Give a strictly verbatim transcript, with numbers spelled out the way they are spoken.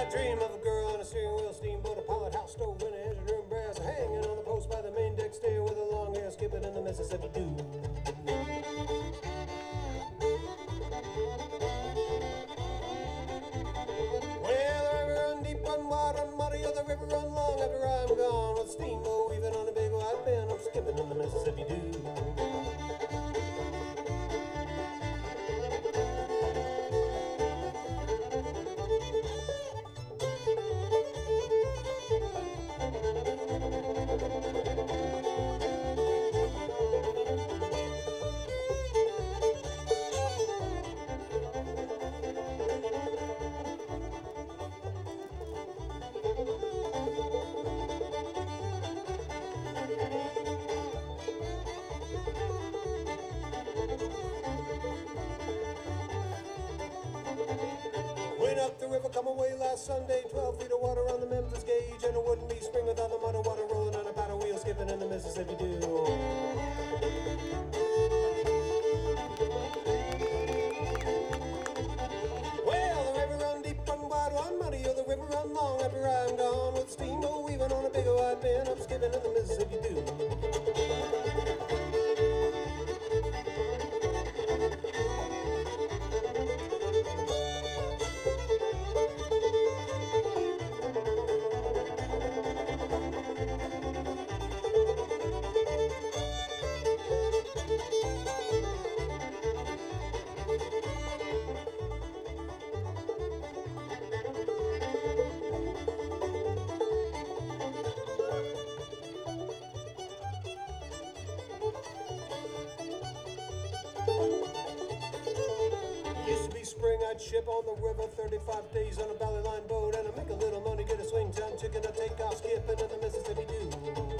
I dream of a girl on a steering wheel, steamboat, a pilot house stove, and a engine room brass, hanging on the post by the main deck stair with a long hair skipping in the Mississippi doo. Well, the river run deep, run wide, run muddy, or the river run long after I'm gone. With steamboat weaving on a big wide bend, I'm skipping in the Mississippi doo. Went up the river, come away last Sunday, twelve feet of water on the Memphis gauge, and it wouldn't be spring without the mud of water rolling on a paddle wheel, skipping in the Mississippi doo. Well, the river run deep, run wide, run muddy, or the river run long after I'm gone. With steamboat weaving on a big wide bend, I'm skipping in the Mississippi doo. Used to be spring, I'd ship on the river thirty-five days on a Valley Line boat, and I'd make a little money, get a swing town chicken, I'd take off skipping in the Mississippi doo.